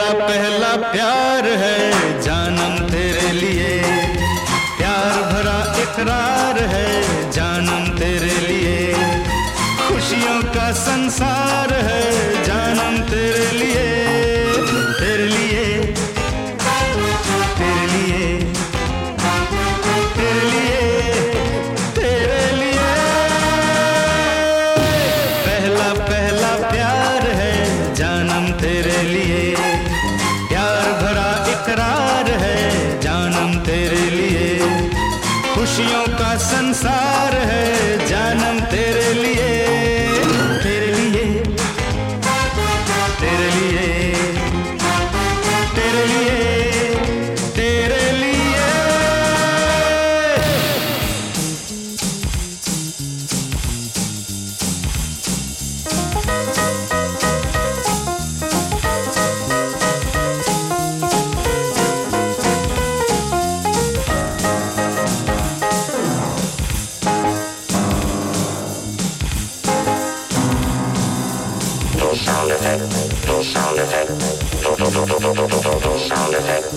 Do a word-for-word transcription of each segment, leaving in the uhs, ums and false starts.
पहला पहला प्यार है जानम तेरे लिए, प्यार भरा इकरार है जानम तेरे लिए, खुशियों का संसार है जानम तेरे लिए, तेरे लिए तेरे लिए तेरे लिए तेरे लिए। पहला पहला प्यार है जानम तेरे लिए, प्यार भरा इकरार है जानम तेरे लिए, खुशियों का संसार है जानम तेरे लिए, तेरे लिए तेरे लिए तेरे लिए तेरे लिए। Sound effect, no sound effect, no no no no no no no no no sound effect.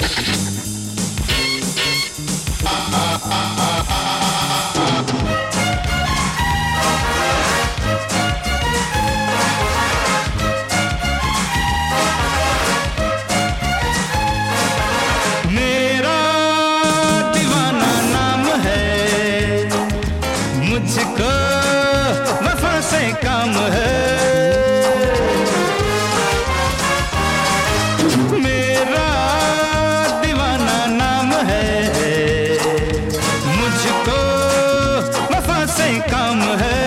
मेरा दीवाना नाम है, मुझको वफा से काम है, काम है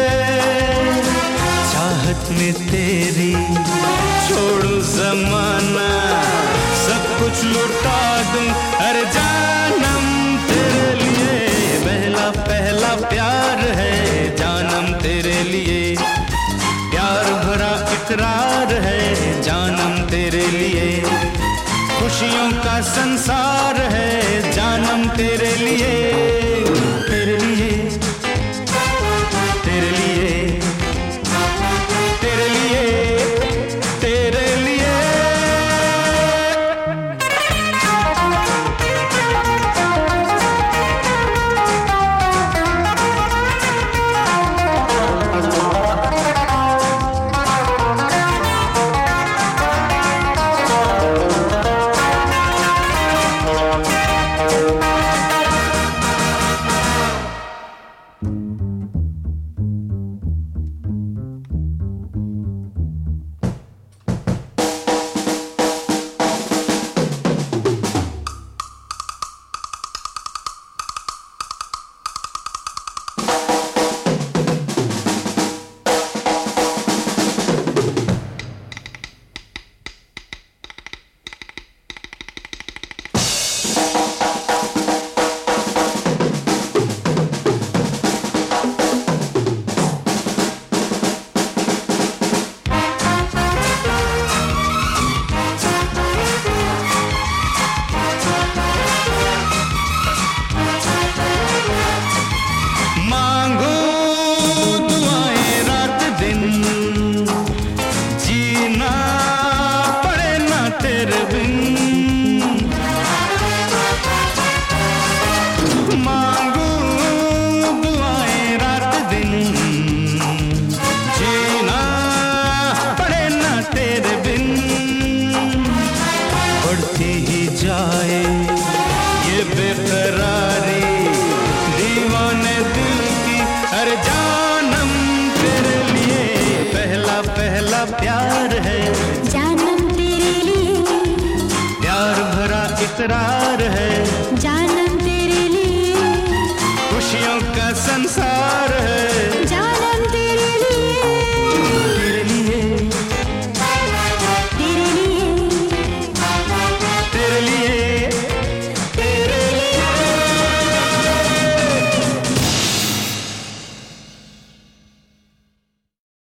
चाहत में तेरी छोड़ू जमाना, सब कुछ लुटा दूं हर जानम तेरे लिए, पहला पहला प्यार है जानम तेरे लिए, प्यार भरा इकरार है जानम तेरे लिए, खुशियों का संसार है जानम तेरे लिए, तेरे लिए तेरे लिए तेरे लिए तेरे लिए। मांगू दुआएं रात दिन, जीना पड़े ना तेरे बिन, बढ़ती ही जाए ये बेकरारी दीवाने दिल की हर जानम तेरे लिए, पहला पहला प्यार है जानम तेरे लिए, प्यार भरा इकरार